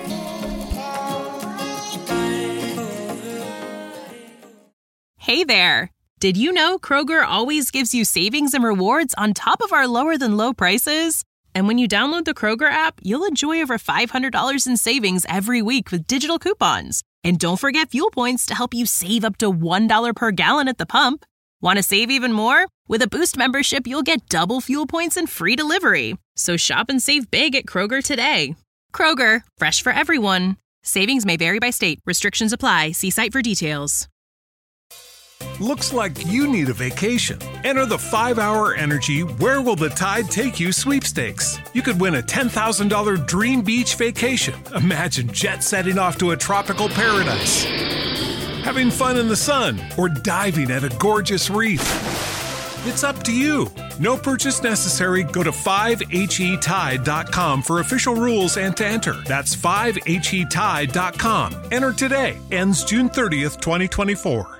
Hey there! Did you know Kroger always gives you savings and rewards on top of our lower-than-low prices? And when you download the Kroger app, you'll enjoy over $500 in savings every week with digital coupons. And don't forget fuel points to help you save up to $1 per gallon at the pump. Want to save even more? With a Boost membership, you'll get double fuel points and free delivery. So shop and save big at Kroger today. Kroger, fresh for everyone. Savings may vary by state. Restrictions apply. See site for details. Looks like you need a vacation. Enter the 5-Hour Energy Where Will the Tide Take You sweepstakes. You could win a $10,000 dream beach vacation. Imagine jet setting off to a tropical paradise, having fun in the sun, or diving at a gorgeous reef. It's up to you. No purchase necessary. Go to 5HETide.com for official rules and to enter. That's 5HETide.com. Enter today. Ends June 30th, 2024.